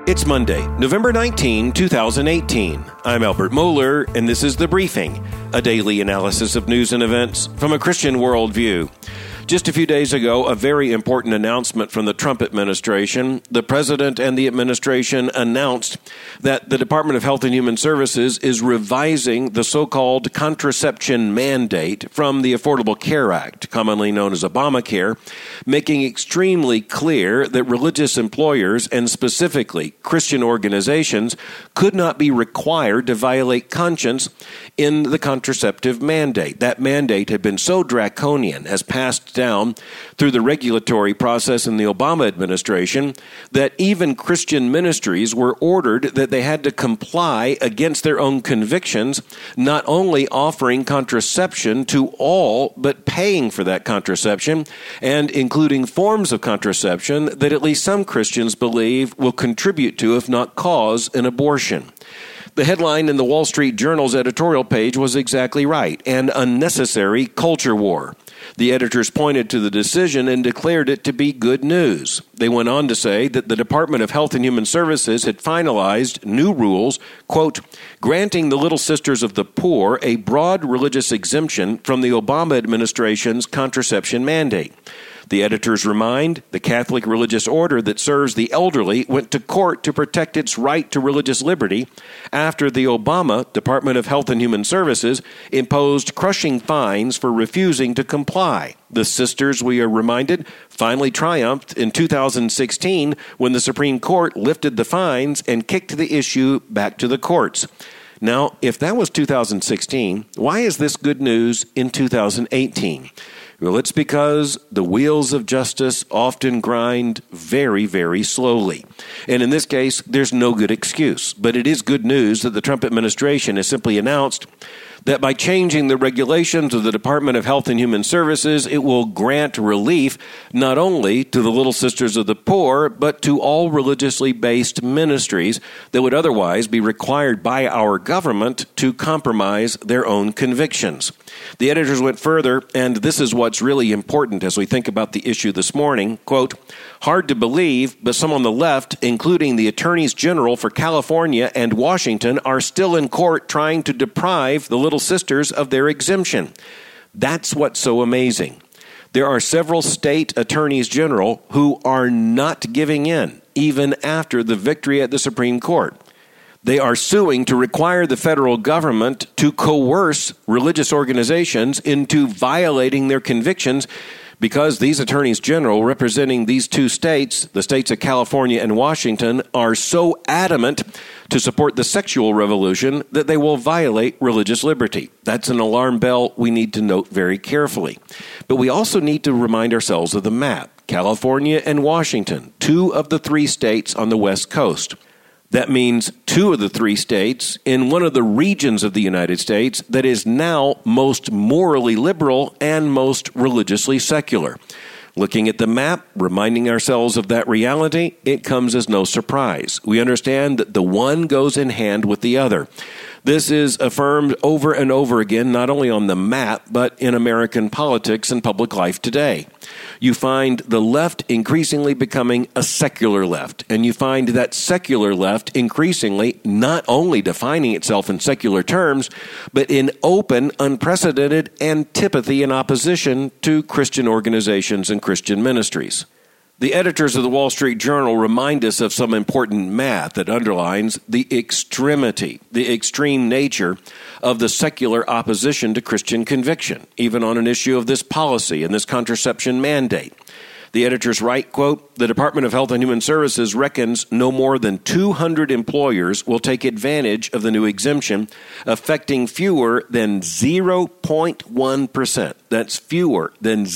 It's Monday, November 19, 2018. I'm Albert Mohler, and this is The Briefing, a daily analysis of news and events from a Christian worldview. Just a few days ago, a very important announcement from the Trump administration. The president and the administration announced that the Department of Health and Human Services is revising the so-called contraception mandate from the Affordable Care Act, commonly known as Obamacare, making extremely clear that religious employers, and specifically Christian organizations, could not be required to violate conscience in the contraceptive mandate. That mandate had been so draconian, has passed down through the regulatory process in the Obama administration, that even Christian ministries were ordered that they had to comply against their own convictions, not only offering contraception to all, but paying for that contraception, and including forms of contraception that at least some Christians believe will contribute to, if not cause, an abortion. The headline in the Wall Street Journal's editorial page was exactly right: an unnecessary culture war. The editors pointed to the decision and declared it to be good news. They went on to say that the Department of Health and Human Services had finalized new rules, quote, granting the Little Sisters of the Poor a broad religious exemption from the Obama administration's contraception mandate. The editors remind the Catholic religious order that serves the elderly went to court to protect its right to religious liberty after the Obama Department of Health and Human Services imposed crushing fines for refusing to comply. The sisters, we are reminded, finally triumphed in 2016 when the Supreme Court lifted the fines and kicked the issue back to the courts. Now, if that was 2016, why is this good news in 2018? Well, it's because the wheels of justice often grind very, very slowly. And in this case, there's no good excuse. But it is good news that the Trump administration has simply announced that by changing the regulations of the Department of Health and Human Services, it will grant relief not only to the Little Sisters of the Poor, but to all religiously based ministries that would otherwise be required by our government to compromise their own convictions. The editors went further, and this is what's really important as we think about the issue this morning. Quote, hard to believe, but some on the left, including the attorneys general for California and Washington, are still in court trying to deprive the Little Sisters of their exemption. That's what's so amazing. There are several state attorneys general who are not giving in, even after the victory at the Supreme Court. They are suing to require the federal government to coerce religious organizations into violating their convictions because these attorneys general representing these two states, the states of California and Washington, are so adamant to support the sexual revolution that they will violate religious liberty. That's an alarm bell we need to note very carefully. But we also need to remind ourselves of the map. California and Washington, two of the three states on the West Coast. That means two of the three states in one of the regions of the United States that is now most morally liberal and most religiously secular. Looking at the map, reminding ourselves of that reality, it comes as no surprise. We understand that the one goes in hand with the other. This is affirmed over and over again, not only on the map, but in American politics and public life today. You find the left increasingly becoming a secular left, and you find that secular left increasingly not only defining itself in secular terms, but in open, unprecedented antipathy and opposition to Christian organizations and Christian ministries. The editors of the Wall Street Journal remind us of some important math that underlines the extremity, the extreme nature of the secular opposition to Christian conviction, even on an issue of this policy and this contraception mandate. The editors write, quote, the Department of Health and Human Services reckons no more than 200 employers will take advantage of the new exemption, affecting fewer than 0.1%. That's fewer than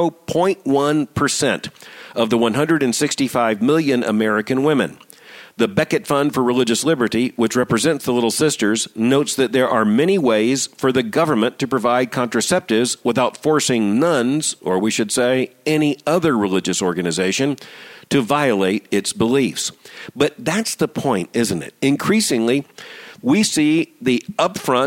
0.1% of the 165 million American women. The Becket Fund for Religious Liberty, which represents the Little Sisters, notes that there are many ways for the government to provide contraceptives without forcing nuns, or we should say any other religious organization, to violate its beliefs. But that's the point, isn't it? Increasingly, we see the upfront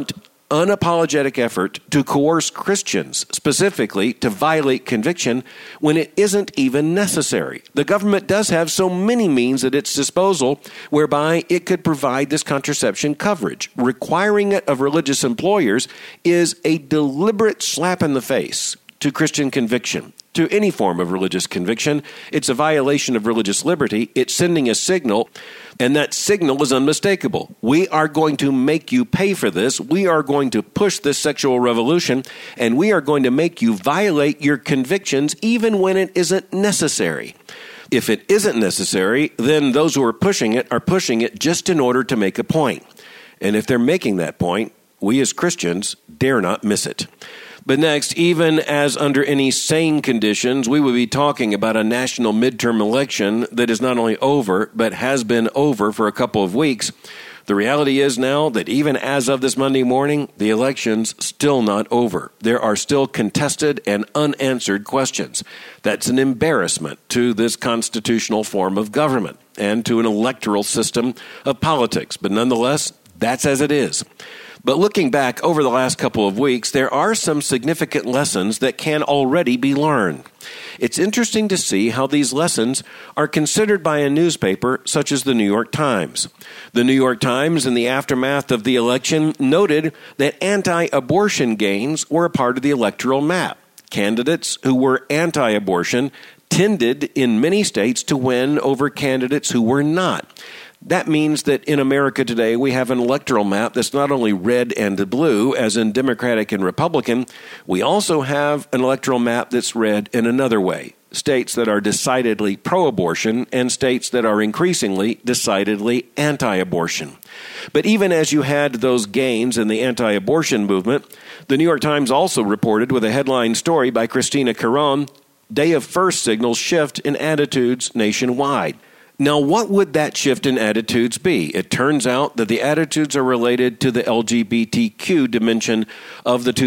unapologetic effort to coerce Christians, specifically to violate conviction, when it isn't even necessary. The government does have so many means at its disposal whereby it could provide this contraception coverage. Requiring it of religious employers is a deliberate slap in the face to Christian conviction, to any form of religious conviction. It's a violation of religious liberty. It's sending a signal, and that signal is unmistakable. We are going to make you pay for this. We are going to push this sexual revolution, and we are going to make you violate your convictions even when it isn't necessary. If it isn't necessary, then those who are pushing it just in order to make a point. And if they're making that point, we as Christians dare not miss it. But next, even as under any sane conditions, we would be talking about a national midterm election that is not only over, but has been over for a couple of weeks. The reality is now that even as of this Monday morning, the election's still not over. There are still contested and unanswered questions. That's an embarrassment to this constitutional form of government and to an electoral system of politics. But nonetheless, that's as it is. But looking back over the last couple of weeks, there are some significant lessons that can already be learned. It's interesting to see how these lessons are considered by a newspaper such as the New York Times. The New York Times, in the aftermath of the election, noted that anti-abortion gains were a part of the electoral map. Candidates who were anti-abortion tended in many states to win over candidates who were not. That means that in America today, we have an electoral map that's not only red and blue, as in Democratic and Republican, we also have an electoral map that's red in another way. States that are decidedly pro-abortion and states that are increasingly decidedly anti-abortion. But even as you had those gains in the anti-abortion movement, the New York Times also reported with a headline story by Christina Caron, "Day of First Signals Shift in Attitudes Nationwide." Now, what would that shift in attitudes be? It turns out that the attitudes are related to the LGBTQ dimension of the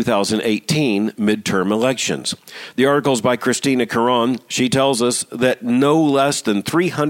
2018 midterm elections. The article's by Christina Caron. She tells us that no less than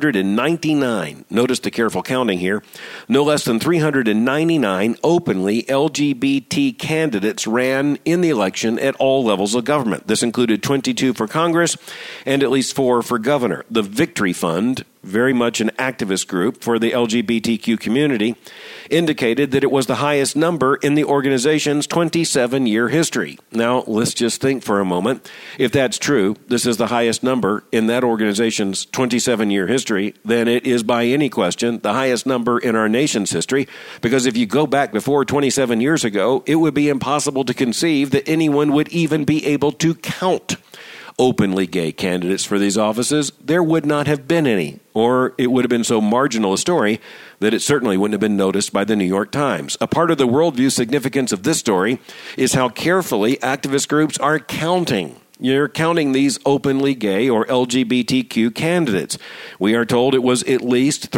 399, notice the careful counting here, no less than 399 openly LGBT candidates ran in the election at all levels of government. This included 22 for Congress and at least 4 for governor. The Victory Fund, very much an activist group for the LGBTQ community, indicated that it was the highest number in the organization's 27-year history. Now, let's just think for a moment. If that's true, this is the highest number in that organization's 27-year history, then it is by any question the highest number in our nation's history, because if you go back before 27 years ago, it would be impossible to conceive that anyone would even be able to count openly gay candidates for these offices. There would not have been any, or it would have been so marginal a story that it certainly wouldn't have been noticed by the New York Times. A part of the worldview significance of this story is how carefully activist groups are counting. You're counting these openly gay or LGBTQ candidates. We are told it was at least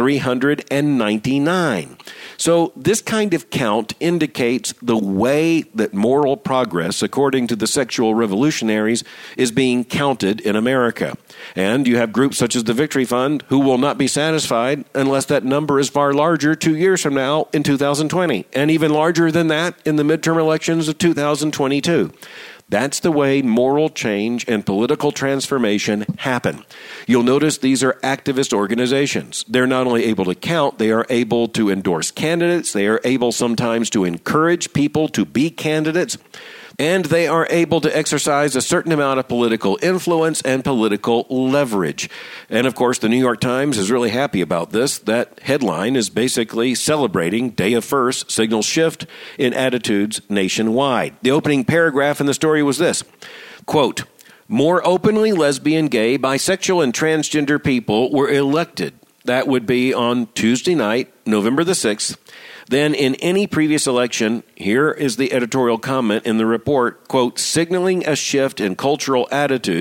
399. So this kind of count indicates the way that moral progress, according to the sexual revolutionaries, is being counted in America. And you have groups such as the Victory Fund who will not be satisfied unless that number is far larger 2 years from now in 2020, and even larger than that in the midterm elections of 2022. That's the way moral change and political transformation happen. You'll notice these are activist organizations. They're not only able to count, they are able to endorse candidates. They are able sometimes to encourage people to be candidates. And they are able to exercise a certain amount of political influence and political leverage. And of course, the New York Times is really happy about this. That headline is basically celebrating Day of First Signals Shift in Attitudes Nationwide. The opening paragraph in the story was this, quote, "More openly lesbian, gay, bisexual, and transgender people were elected." That would be on Tuesday night, November the 6th. Then in any previous election, here is the editorial comment in the report, quote, "signaling a shift in cultural attitudes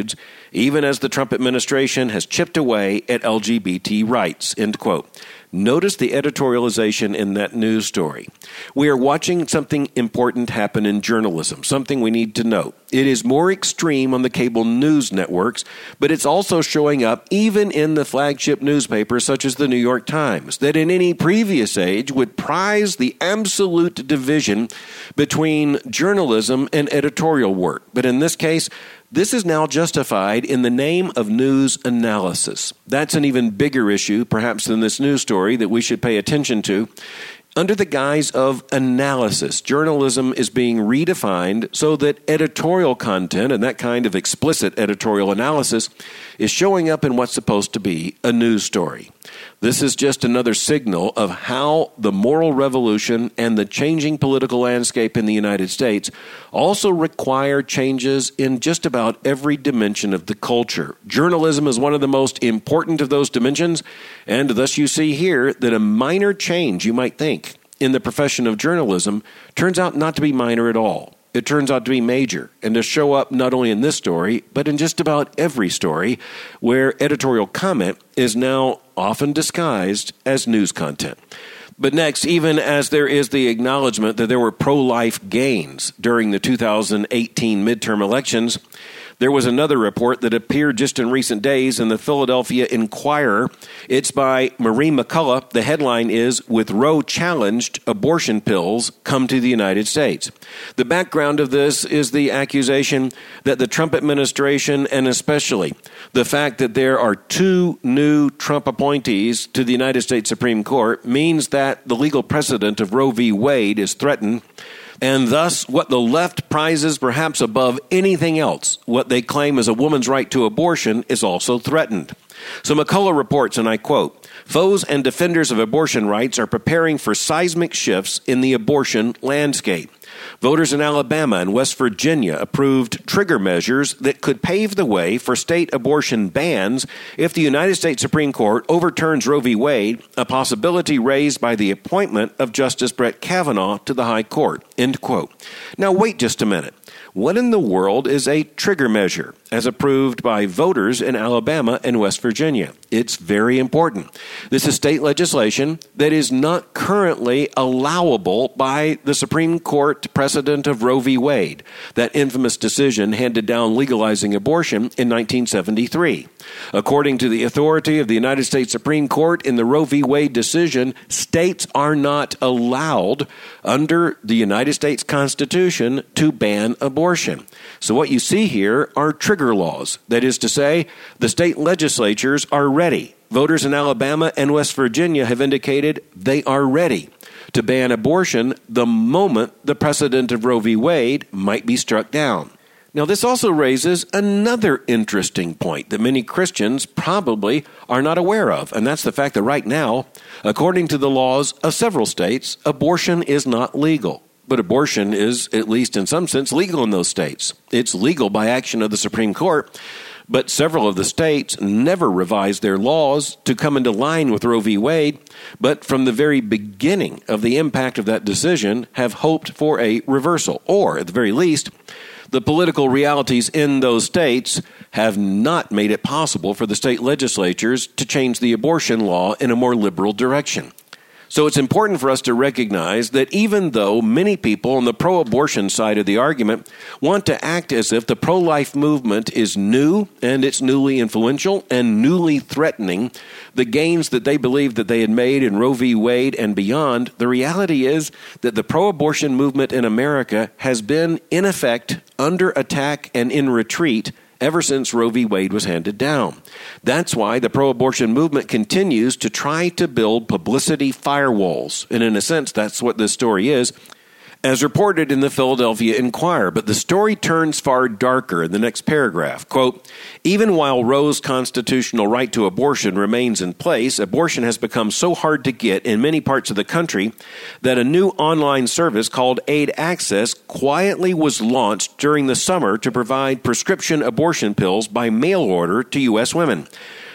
even as the Trump administration has chipped away at LGBT rights, end quote. Notice the editorialization in that news story. We are watching something important happen in journalism, something we need to note. It is more extreme on the cable news networks, but it's also showing up even in the flagship newspapers such as the New York Times, that in any previous age would prize the absolute division between journalism and editorial work. But in this case, this is now justified in the name of news analysis. That's an even bigger issue, perhaps, than this news story that we should pay attention to. Under the guise of analysis, journalism is being redefined so that editorial content and that kind of explicit editorial analysis is showing up in what's supposed to be a news story. This is just another signal of how the moral revolution and the changing political landscape in the United States also require changes in just about every dimension of the culture. Journalism is one of the most important of those dimensions, and thus you see here that a minor change, you might think, in the profession of journalism turns out not to be minor at all. It turns out to be major and to show up not only in this story, but in just about every story where editorial comment is now often disguised as news content. But next, even as there is the acknowledgement that there were pro-life gains during the 2018 midterm elections, there was another report that appeared just in recent days in the Philadelphia Inquirer. It's by Marie McCullough. The headline is, "With Roe Challenged, Abortion Pills Come to the United States." The background of this is the accusation that the Trump administration, and especially the fact that there are 2 new Trump appointees to the United States Supreme Court, means that the legal precedent of Roe v. Wade is threatened. And thus, what the left prizes perhaps above anything else, what they claim is a woman's right to abortion, is also threatened. So McCullough reports, and I quote, "Foes and defenders of abortion rights are preparing for seismic shifts in the abortion landscape. Voters in Alabama and West Virginia approved trigger measures that could pave the way for state abortion bans if the United States Supreme Court overturns Roe v. Wade, a possibility raised by the appointment of Justice Brett Kavanaugh to the High Court." End quote. Now wait just a minute. What in the world is a trigger measure as approved by voters in Alabama and West Virginia? It's very important. This is state legislation that is not currently allowable by the Supreme Court precedent of Roe v. Wade, that infamous decision handed down legalizing abortion in 1973. According to the authority of the United States Supreme Court in the Roe v. Wade decision, states are not allowed under the United States Constitution to ban abortion. So what you see here are trigger laws. That is to say, the state legislatures are ready. Voters in Alabama and West Virginia have indicated they are ready to ban abortion the moment the precedent of Roe v. Wade might be struck down. Now, this also raises another interesting point that many Christians probably are not aware of, and that's the fact that right now, according to the laws of several states, abortion is not legal. But abortion is, at least in some sense, legal in those states. It's legal by action of the Supreme Court, but several of the states never revised their laws to come into line with Roe v. Wade, but from the very beginning of the impact of that decision have hoped for a reversal, or at the very least, the political realities in those states have not made it possible for the state legislatures to change the abortion law in a more liberal direction. So it's important for us to recognize that even though many people on the pro-abortion side of the argument want to act as if the pro-life movement is new and it's newly influential and newly threatening the gains that they believe that they had made in Roe v. Wade and beyond, the reality is that the pro-abortion movement in America has been, in effect, under attack and in retreat ever since Roe v. Wade was handed down. That's why the pro-abortion movement continues to try to build publicity firewalls. And in a sense, that's what this story is, as reported in the Philadelphia Inquirer. But the story turns far darker in the next paragraph. Quote, "Even while Roe's constitutional right to abortion remains in place, abortion has become so hard to get in many parts of the country that a new online service called Aid Access quietly was launched during the summer to provide prescription abortion pills by mail order to U.S. women.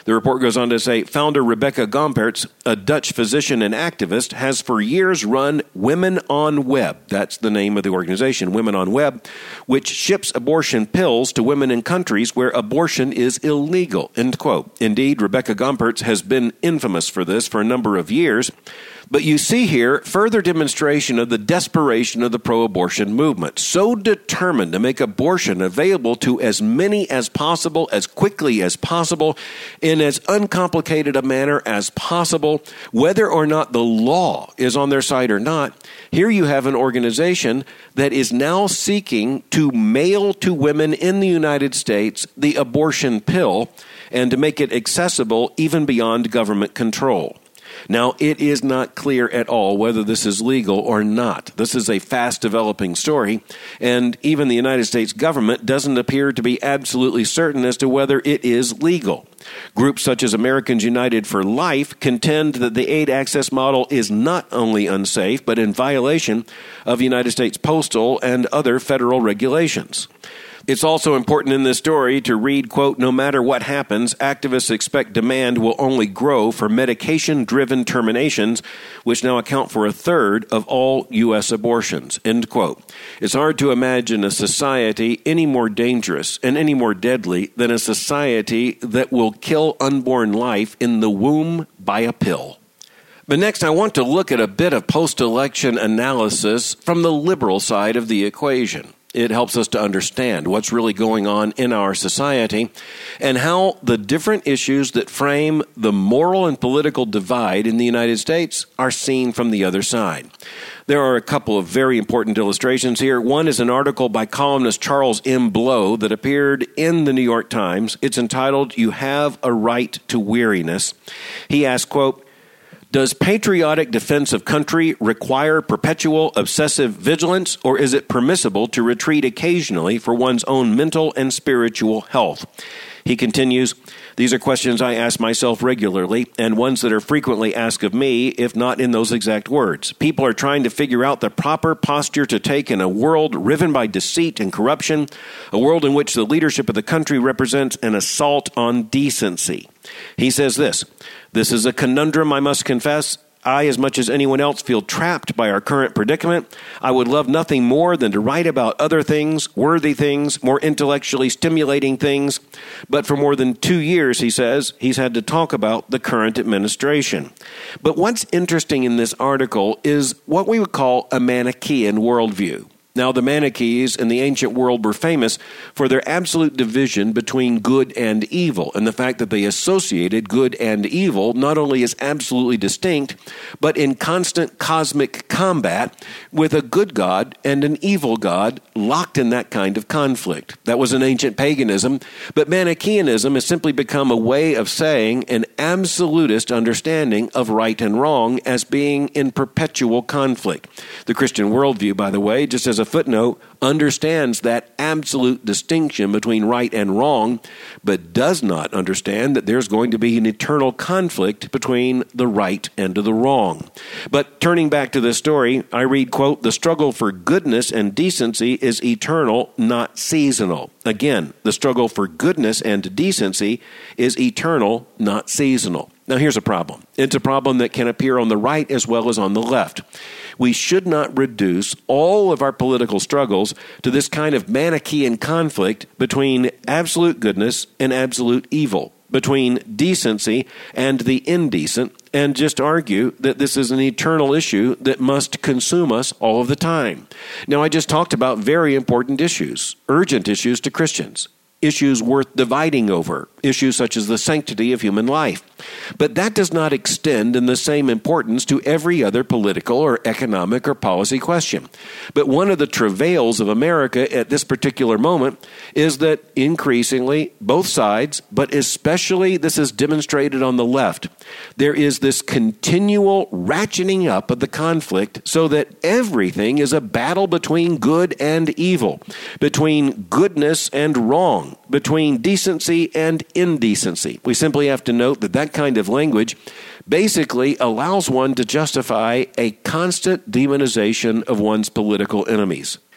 The report goes on to say, founder Rebecca Gompertz, a Dutch physician and activist, has for years run Women on Web. That's the name of the organization, Women on Web, which ships abortion pills to women in countries where abortion is illegal, end quote. Indeed, Rebecca Gompertz has been infamous for this for a number of years. But you see here further demonstration of the desperation of the pro-abortion movement, so determined to make abortion available to as many as possible, as quickly as possible, in as uncomplicated a manner as possible, whether or not the law is on their side or not. Here you have an organization that is now seeking to mail to women in the United States the abortion pill and to make it accessible even beyond government control. Now, it is not clear at all whether this is legal or not. This is a fast-developing story, and even the United States government doesn't appear to be absolutely certain as to whether it is legal. Groups such as Americans United for Life contend that the aid access model is not only unsafe, but in violation of United States postal and other federal regulations. It's also important in this story to read, quote, no matter what happens, activists expect demand will only grow for medication-driven terminations, which now account for a third of all U.S. abortions, end quote. It's hard to imagine a society any more dangerous and any more deadly than a society that will kill unborn life in the womb by a pill. But next, I want to look at a bit of post-election analysis from the liberal side of the equation. It helps us to understand what's really going on in our society and how the different issues that frame the moral and political divide in the United States are seen from the other side. There are a couple of very important illustrations here. One is an article by columnist Charles M. Blow that appeared in the New York Times. It's entitled, You Have a Right to Weariness. He asks, quote, does patriotic defense of country require perpetual obsessive vigilance, or is it permissible to retreat occasionally for one's own mental and spiritual health? He continues, these are questions I ask myself regularly, and ones that are frequently asked of me, if not in those exact words. People are trying to figure out the proper posture to take in a world riven by deceit and corruption, a world in which the leadership of the country represents an assault on decency. He says this is a conundrum, I must confess. I, as much as anyone else, feel trapped by our current predicament. I would love nothing more than to write about other things, worthy things, more intellectually stimulating things. But for more than 2 years, he says, he's had to talk about the current administration. But what's interesting in this article is what we would call a Manichaean worldview. Now, the Manichees in the ancient world were famous for their absolute division between good and evil, and the fact that they associated good and evil not only as absolutely distinct, but in constant cosmic combat with a good God and an evil God locked in that kind of conflict. That was an ancient paganism, but Manichaeanism has simply become a way of saying an absolutist understanding of right and wrong as being in perpetual conflict. The Christian worldview, by the way, just as a footnote, understands that absolute distinction between right and wrong, but does not understand that there's going to be an eternal conflict between the right and the wrong. But turning back to this story, I read, quote, the struggle for goodness and decency is eternal, not seasonal. Again, the struggle for goodness and decency is eternal, not seasonal. Now, here's a problem. It's a problem that can appear on the right as well as on the left. We should not reduce all of our political struggles to this kind of Manichaean conflict between absolute goodness and absolute evil, between decency and the indecent, and just argue that this is an eternal issue that must consume us all of the time. Now, I just talked about very important issues, urgent issues to Christians. Issues worth dividing over, issues such as the sanctity of human life. But that does not extend in the same importance to every other political or economic or policy question. But one of the travails of America at this particular moment is that increasingly, both sides, but especially this is demonstrated on the left, there is this continual ratcheting up of the conflict so that everything is a battle between good and evil, between goodness and wrong, between decency and indecency. We simply have to note that that kind of language basically allows one to justify a constant demonization of one's political enemies.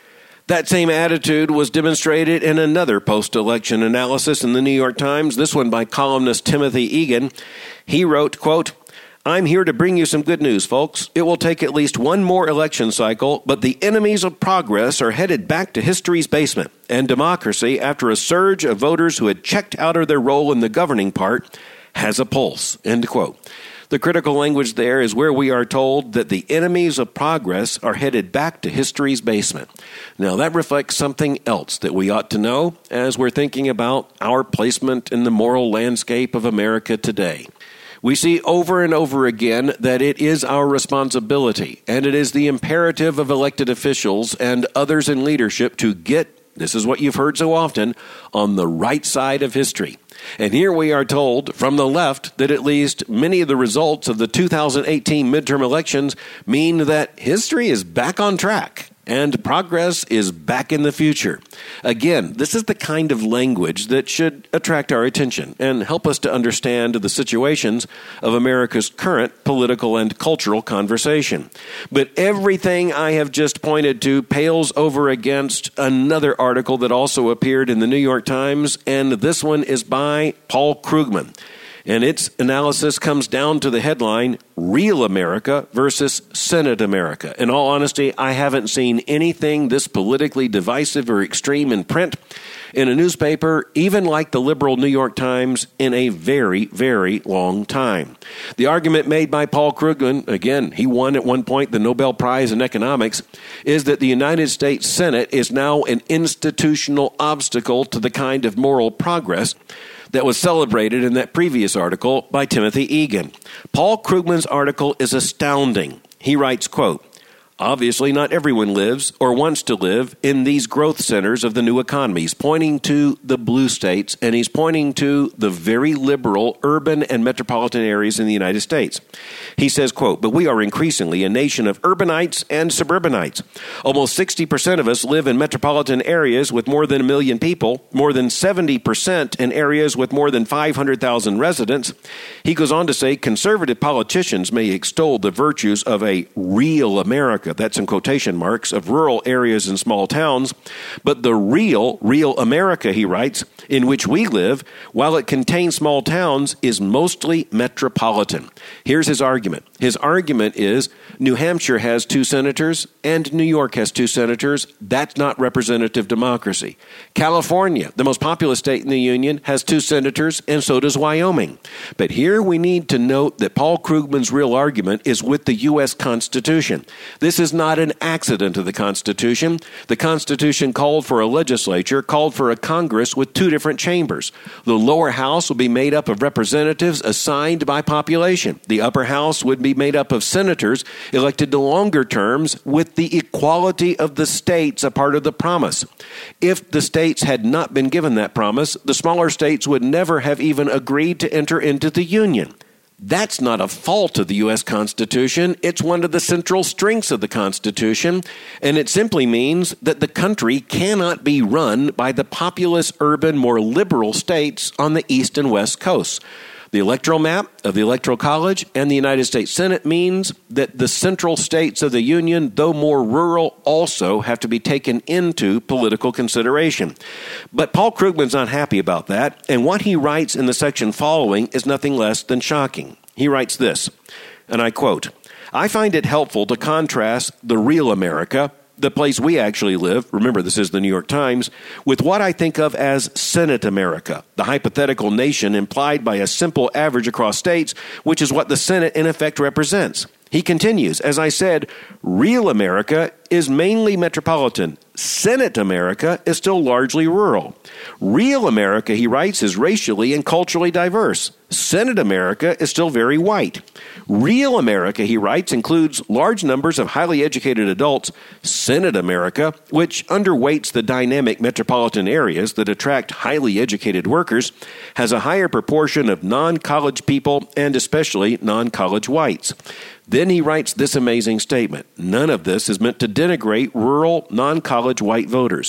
That same attitude was demonstrated in another post-election analysis in the New York Times, this one by columnist Timothy Egan. He wrote, quote, "I'm here to bring you some good news, folks. It will take at least one more election cycle, but the enemies of progress are headed back to history's basement and democracy, after a surge of voters who had checked out of their role in the governing part, has a pulse," end quote. The critical language there is where we are told that the enemies of progress are headed back to history's basement. Now, that reflects something else that we ought to know as we're thinking about our placement in the moral landscape of America today. We see over and over again that it is our responsibility and it is the imperative of elected officials and others in leadership to get, this is what you've heard so often, on the right side of history. And here we are told from the left that at least many of the results of the 2018 midterm elections mean that history is back on track and progress is back in the future. Again, this is the kind of language that should attract our attention and help us to understand the situations of America's current political and cultural conversation. But everything I have just pointed to pales over against another article that also appeared in the New York Times, and this one is by Paul Krugman. And its analysis comes down to the headline, Real America versus Senate America. In all honesty, I haven't seen anything this politically divisive or extreme in print, in a newspaper, even like the liberal New York Times, in a very, very long time. The argument made by Paul Krugman, again, he won at one point the Nobel Prize in Economics, is that the United States Senate is now an institutional obstacle to the kind of moral progress that was celebrated in that previous article by Timothy Egan. Paul Krugman's article is astounding. He writes, quote, "Obviously, not everyone lives or wants to live in these growth centers of the new economy." He's pointing to the blue states, and he's pointing to the very liberal urban and metropolitan areas in the United States. He says, quote, "But we are increasingly a nation of urbanites and suburbanites. Almost 60% of us live in metropolitan areas with more than 1 million people, more than 70% in areas with more than 500,000 residents." He goes on to say, "Conservative politicians may extol the virtues of a real America," that's in quotation marks, "of rural areas and small towns. But the real America," he writes, "in which we live, while it contains small towns, is mostly metropolitan." Here's his argument. His argument is New Hampshire has 2 senators and New York has 2 senators. That's not representative democracy. California, the most populous state in the Union, has 2 senators, and so does Wyoming. But here we need to note that Paul Krugman's real argument is with the U.S. Constitution. This is not an accident of the Constitution. The Constitution called for a legislature, called for a Congress with 2 different chambers. The lower house will be made up of representatives assigned by population. The upper house would be made up of senators elected to longer terms, with the equality of the states a part of the promise. If the states had not been given that promise, the smaller states would never have even agreed to enter into the Union. That's not a fault of the U.S. Constitution. It's one of the central strengths of the Constitution, and it simply means that the country cannot be run by the populous, urban, more liberal states on the East and West coasts. The electoral map of the Electoral College and the United States Senate means that the central states of the Union, though more rural, also have to be taken into political consideration. But Paul Krugman's not happy about that, and what he writes in the section following is nothing less than shocking. He writes this, and I quote, "I find it helpful to contrast the real America, the place we actually live," remember this is the New York Times, "with what I think of as Senate America, the hypothetical nation implied by a simple average across states, which is what the Senate in effect represents." He continues, "As I said, real America is mainly metropolitan. Senate America is still largely rural. Real America," he writes, "is racially and culturally diverse. Senate America is still very white. Real America," he writes, "includes large numbers of highly educated adults. Senate America, which underweights the dynamic metropolitan areas that attract highly educated workers, has a higher proportion of non-college people and especially non-college whites." Then he writes this amazing statement. None of this is meant to denigrate rural, non-college white voters.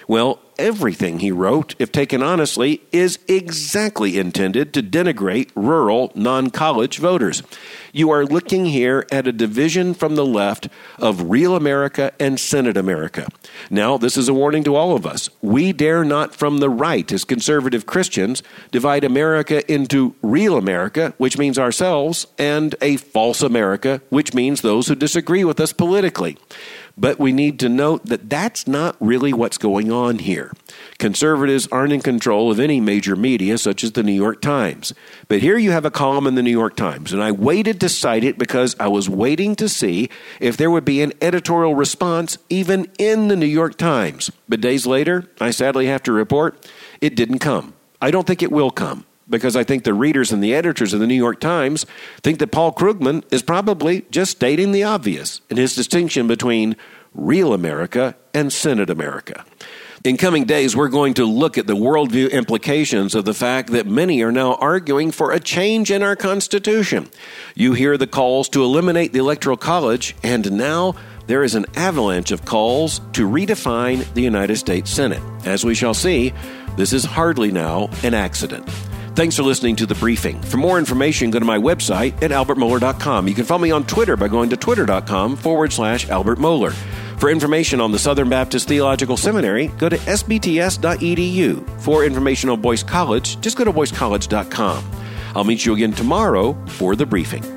Well, everything he wrote, if taken honestly, is exactly intended to denigrate rural, non-college voters. You are looking here at a division from the left of real America and Senate America. Now, this is a warning to all of us. We dare not from the right, as conservative Christians, divide America into real America, which means ourselves, and a false America, which means those who disagree with us politically. But we need to note that that's not really what's going on here. Conservatives aren't in control of any major media, such as the New York Times. But here you have a column in the New York Times, and I waited to cite it because I was waiting to see if there would be an editorial response even in the New York Times. But days later, I sadly have to report, it didn't come. I don't think it will come, because I think the readers and the editors of the New York Times think that Paul Krugman is probably just stating the obvious in his distinction between real America and Senate America. In coming days, we're going to look at the worldview implications of the fact that many are now arguing for a change in our Constitution. You hear the calls to eliminate the Electoral College, and now there is an avalanche of calls to redefine the United States Senate. As we shall see, this is hardly now an accident. Thanks for listening to The Briefing. For more information, go to my website at albertmohler.com. You can follow me on Twitter by going to twitter.com/Albert Mohler. For information on the Southern Baptist Theological Seminary, go to sbts.edu. For information on Boyce College, just go to boycecollege.com. I'll meet you again tomorrow for The Briefing.